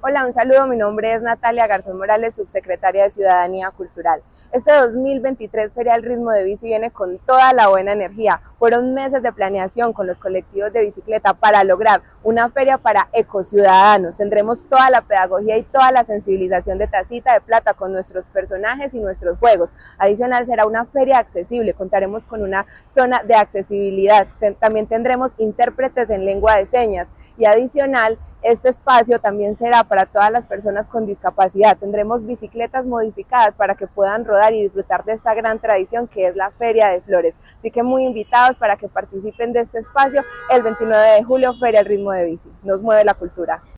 Hola, un saludo, mi nombre es Natalia Garzón Morales, subsecretaria de Ciudadanía Cultural. Este 2023 Feria del Ritmo de Bici viene con toda la buena energía. Fueron meses de planeación con los colectivos de bicicleta para lograr una feria para ecociudadanos. Tendremos toda la pedagogía y toda la sensibilización de Tacita de Plata con nuestros personajes y nuestros juegos. Adicional, será una feria accesible, contaremos con una zona de accesibilidad. También tendremos intérpretes en lengua de señas y adicional, este espacio también será para todas las personas con discapacidad. Tendremos bicicletas modificadas para que puedan rodar y disfrutar de esta gran tradición que es la Feria de Flores. Así que muy invitados para que participen de este espacio el 29 de julio, Feria del Ritmo de Bici. Nos mueve la cultura.